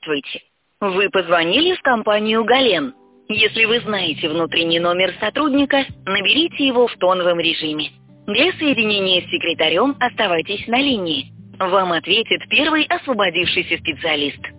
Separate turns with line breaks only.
Здравствуйте. Вы позвонили в компанию «Гален». Если вы знаете внутренний номер сотрудника, наберите его в тоновом режиме. Для соединения с секретарем оставайтесь на линии. Вам ответит первый освободившийся специалист.